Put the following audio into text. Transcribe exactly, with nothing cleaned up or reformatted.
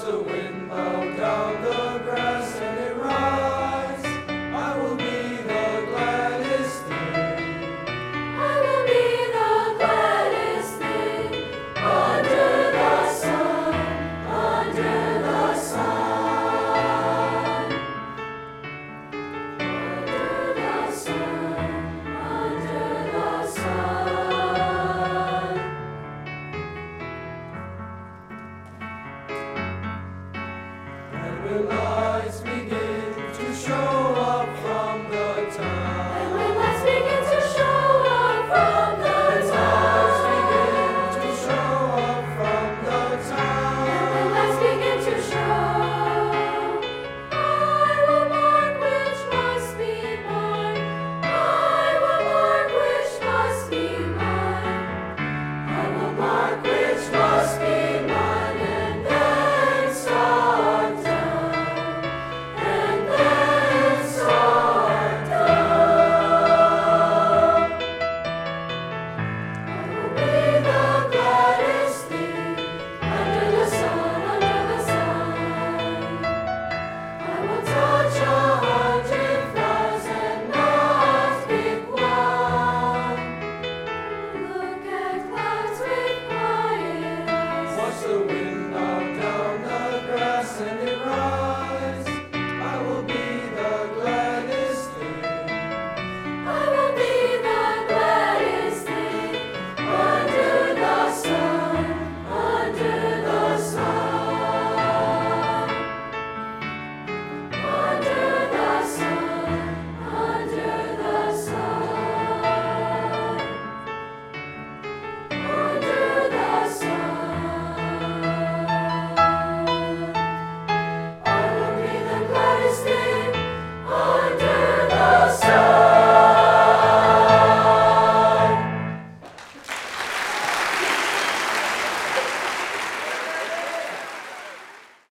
watch the wind blow down the grass and it rise. I will be the gladdest thing. I will be the gladdest thing under the sun, under the sun, under the sun, under the sun. And will